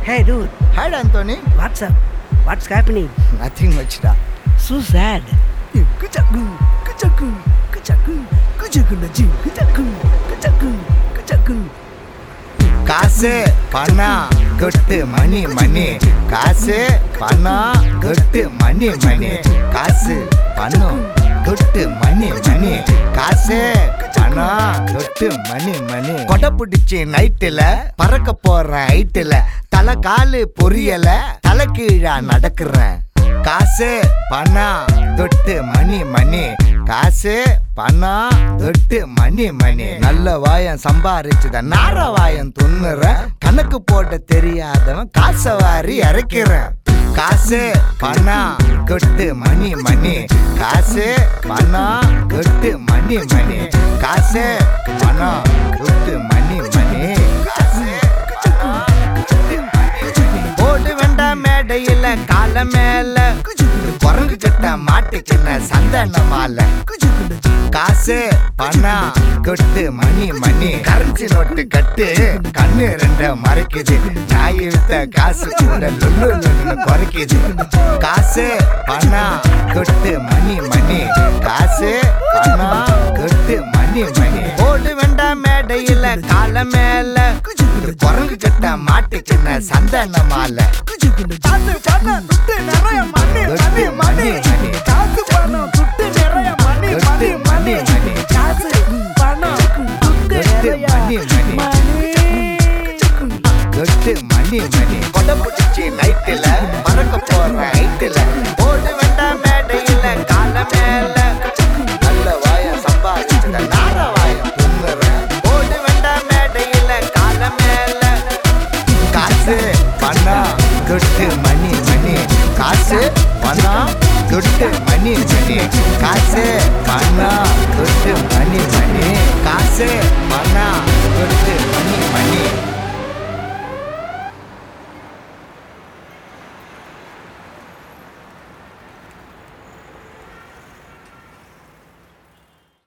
Hey dude, Hi Anthony. what's up? What's happening? Nothing much da. So sad. Kuchaku, kuchaku, kuchaku, kuchaku naji, kuchaku, kuchaku, kuchaku. காசு பணம் கொட்டு மணி மணி காசு பணம் கொட்டு மணி மணி காசு பணம் கொட்டு மணி மணி காசு பணம் கொட்டு மணி மணி கொடை பிடிச்சி நைட்டுல பறக்க போற ஹைட்டுல தலை காலு பொரியல தலை கீழா நடக்கிறேன் காசு பணம் தொட்டு மணி மணி காசு பணம் தொட்டு மணி மணி நல்ல வாயம் சம்பாரிச்சுத நார வாயம் துண்ணுறேன் கணக்கு போட தெரியாதவன் காசை வாரி இறக்கிறேன் காசு பணம் கொட்டு மணி மணி காசு பணம் கொட்டு மணி மணி காசு பணம் கொட்டு மணி மணி காசு போடு வேண்டாம் மேடையில கால மேல குரங்கு கிட்ட மாட்டுக்கின சந்தன மாலை காசு பணம் கொட்டு மணி மணி கரன்சி நோட்டு கட்டு கண்ணு ரெண்ட மறைக்குது நாய் வித்த காசு கூட லுன்னு குறைக்குது காசு பணம் கொட்டு மணி மணி காசு பணம் கொட்டு மணி மணி போடு வேண்டாம் மேடையில கால மேல குரங்கு கிட்ட மாட்டுக்கின சந்தன மாலை காசு பணம் துட்டு நிறைய மணி மணி மணி காசு பணம் துட்டு நிறைய மணி மணி மணி காசு பணம் துட்டு நிறைய மணி கொட்டு மணி மணி கொடை பிடிச்சி நைட்டுல பறக்க போற ஹைட்டுல போடு வேண்டாம் மேடையில கால மேல நல்ல வாய சம்பாதிச்சுட நார வாயம் துண்ணுறேன் போடு வேண்டாம் மேடையில கால மேல காசு பணம் கொட்டு மணி மணி காசு பணம் கொட்டு மணி மணி காசு பணம் கொட்டு மணி